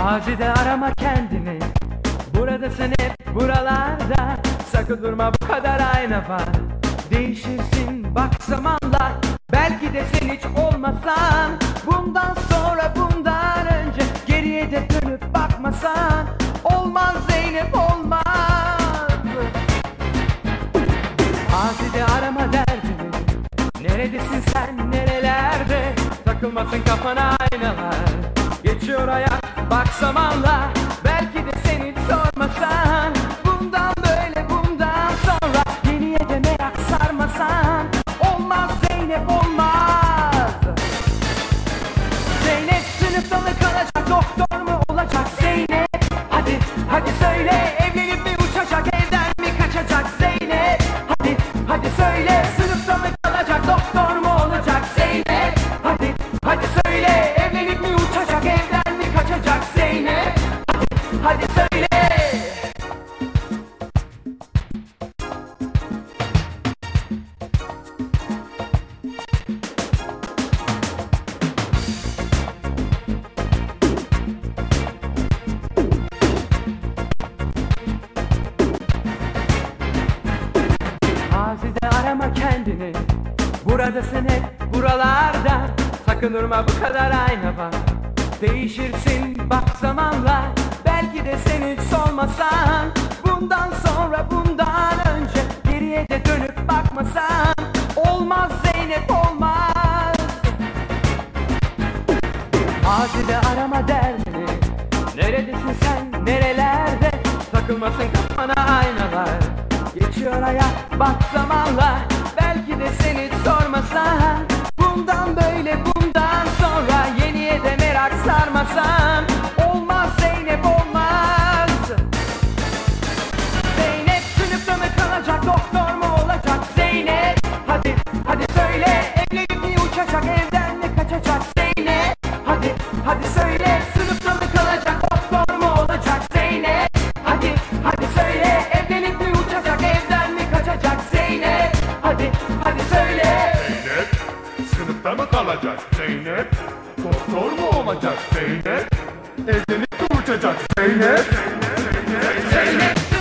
Mazide arama kendini, buradasın hep buralarda. Sakın durma, bu kadar ayna var. Değişirsin bak zamanla, belki de sen hiç olmasan. Bundan sonra, bundan önce geriye de dönüp bakmasan. Olmaz Zeynep, olmaz. Mazide arama derdini, neredesin sen, nerelerde? Takılmasın kafana aynalar, geçiyor hayat bak zamanla. Belki de sen hiç sormasan. Bundan böyle, bundan sonra yeniye de merak sarmasan. Olmaz Zeynep, olmaz. Zeynep sınıfta mı kalacak, doktor mu olacak Zeynep? Hadi, hadi söyle, evlenip mi uçacak, evden mi kaçacak Zeynep? Hadi, hadi söyle, sınıfta mı kalacak, doktor mu olacak Zeynep? Hadi, hadi söyle, evlenip mi uçacak, evden mi kaçacak Zeynep? Hadi, hadi söyle. Mazide arama kendini, buradasın hep buralarda. Sakın durma, bu kadar ayna var. Değişirsin bak zamanla, belki de sen hiç sormasan. Bundan sonra, bundan önce geriye de dönüp bakmasan. Olmaz Zeynep, olmaz. Mazide arama derdini, neredesin sen, nerelerde? Takılmasın kafana aynalar, geçiyor hayat bak zamanla. Belki de sen hiç sormasan. Bundan böyle, bundan sonra yeniye de merak sarmasan. Olmaz Zeynep, olmaz. Zeynep sınıfta mı kalacak, doktor mu olacak Zeynep? Hadi, hadi söyle, evlenip mi uçacak, evden mi kaçacak Zeynep? Hadi, hadi söyle, sınıfta mı kalacak, doktor mu olacak Zeynep? Hadi, hadi söyle, evlenip mi uçacak, evden mi kaçacak Zeynep? Hadi, hadi söyle. Zeynep, sınıfta mı kalacak Zeynep? Doktor mu olacak Zeynep? Evlenip mi uçacak Zeynep? Zeynep